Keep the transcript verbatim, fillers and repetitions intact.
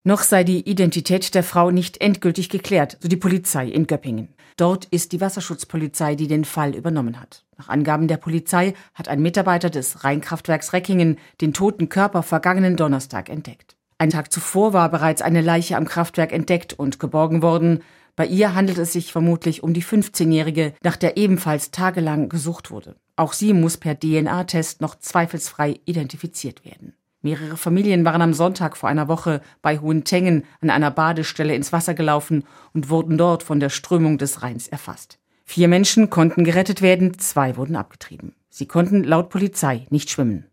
Noch sei die Identität der Frau nicht endgültig geklärt, so die Polizei in Göppingen. Dort ist die Wasserschutzpolizei, die den Fall übernommen hat. Nach Angaben der Polizei hat ein Mitarbeiter des Rheinkraftwerks Reckingen den toten Körper vergangenen Donnerstag entdeckt. Einen Tag zuvor war bereits eine Leiche am Kraftwerk entdeckt und geborgen worden. Bei ihr handelt es sich vermutlich um die fünfzehnjährige, nach der ebenfalls tagelang gesucht wurde. Auch sie muss per D N A-Test noch zweifelsfrei identifiziert werden. Mehrere Familien waren am Sonntag vor einer Woche bei Hohentengen an einer Badestelle ins Wasser gelaufen und wurden dort von der Strömung des Rheins erfasst. Vier Menschen konnten gerettet werden, zwei wurden abgetrieben. Sie konnten laut Polizei nicht schwimmen.